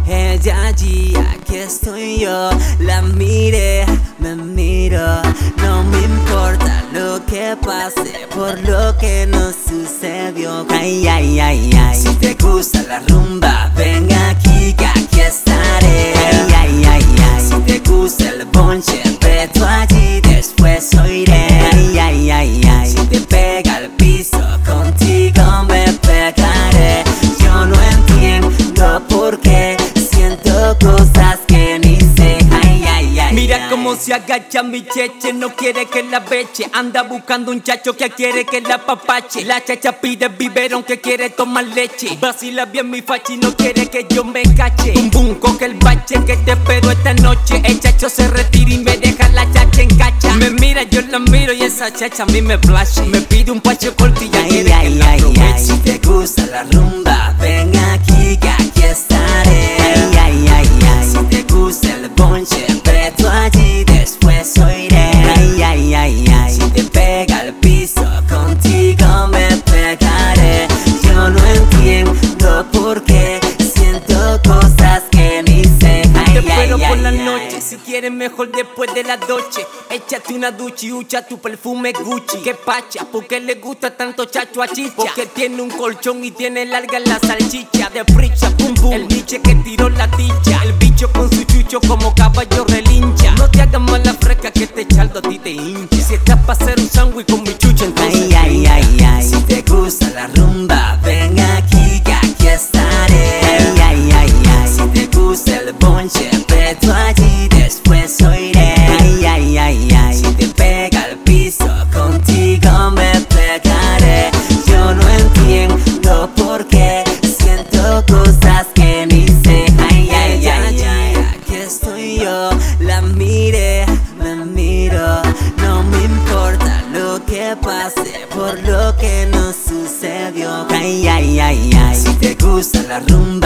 Ella allí, aquí estoy yo. La miré, me miro. No me importa lo que pase, por lo que nos sucedió. Ay, ay, ay, ay. Si te gusta la rumba, ven aquí que aquí estaré. Ay, ay, ay, ay. Si te gusta el bonche, ve tú allí, después oiré. Ay, ay, ay, ay. Si te pega el piso, contigo me pegaré. Yo no entiendo por qué siento cosas que ni sé. Ay, ay, ay. Mira cómo se agacha mi cheche, no quiere que la beche. Anda buscando un chacho que quiere que la papache. La chacha pide biberón que quiere tomar leche. Vacila bien mi fachi, no quiere que yo me cache. Bum bum, coge el bache que te espero esta noche. El chacho se retira y me deja la chacha en cacha. Me mira, yo la miro y esa chacha a mí me flashe. Me pide un pacho cortilla, ay, quiere ay, que la ay, aproveche. ay. Si te gusta la rumba, ven aquí que aquí estaré. Ay, ay, ay, ay. Si te gusta el bonche, ve tú allí, después oiré. Ay, ay, ay, ay. Si te pega el piso, contigo me pegaré. Yo no entiendo por qué siento cosas que ni sé. Ay, Te espero ay, por ay, la ay. noche, si quieres mejor después de la doche. Échate una ducha y ucha tu perfume Gucci. Que pacha, porque le gusta tanto chacho a chicha. Porque tiene un colchón y tiene larga la salchicha. De fricha, pum pum, el niche que tiró la ticha. El bicho con su chucho como caballo relincha. No te hagas mala fresca que este chaldo a ti te hincha. Si estás pa' hacer un sándwich con mi chucho, entonces Ay, ay, ay, ay. Si te gusta la rumba, ven aquí que aquí estaré. Ay, ay, ay, ay. Si te gusta el bonche, ve tú allí, después oiré. Ay, ay, ay, ay. Si te pega el piso, contigo me pegaré. Yo no entiendo por qué siento cosas que ni sé. Ay, ay, ay, ay. Aquí estoy yo, la miré, me miro. No me importa lo que pase, por lo que nos sucedió. Ay, ay, ay, ay. Si te gusta la rumba,